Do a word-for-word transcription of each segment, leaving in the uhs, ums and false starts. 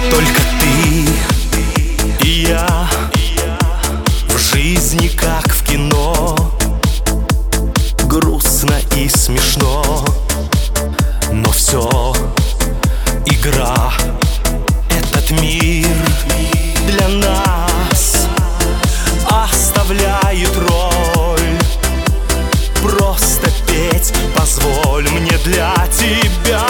Только ты и я в жизни, как в кино, грустно и смешно, но все игра. Этот мир для нас оставляет роль. Просто петь позволь мне для тебя.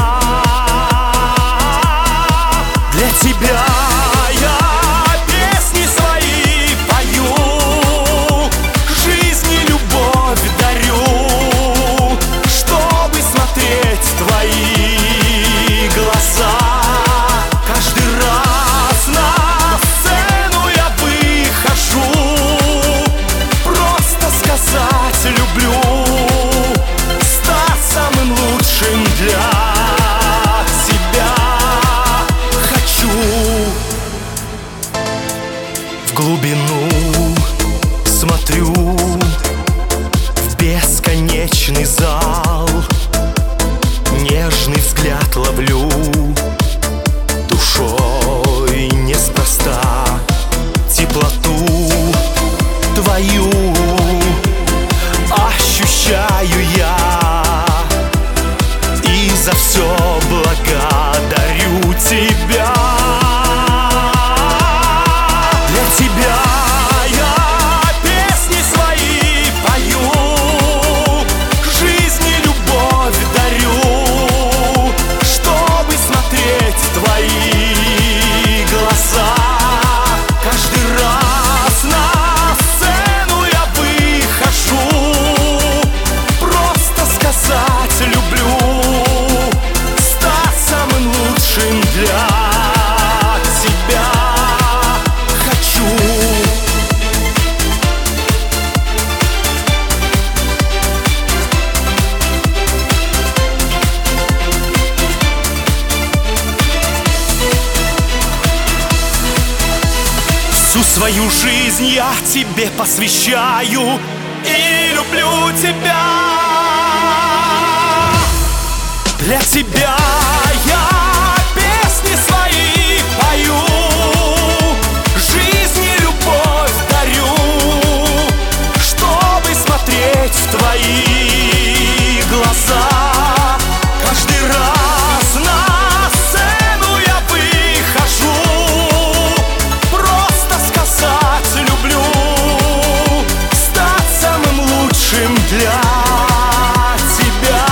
Для тебя я песни свои пою, жизни любовь дарю, чтобы смотреть в твои глаза. Каждый раз на сцену я выхожу, просто сказать люблю, стать самым лучшим для тебя. В глубину смотрю, в бесконечный зал, нежный взгляд ловлю, душой неспроста теплоту твою ощущаю я, и за все благодарю тебя. Всю свою жизнь я тебе посвящаю и люблю тебя. Для тебя я песни свои пою, жизни любовь дарю, чтобы смотреть в твои глаза. Каждый раз на сцену я выхожу, просто сказать люблю, стать самым лучшим для тебя.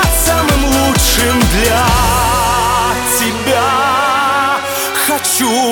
Хочу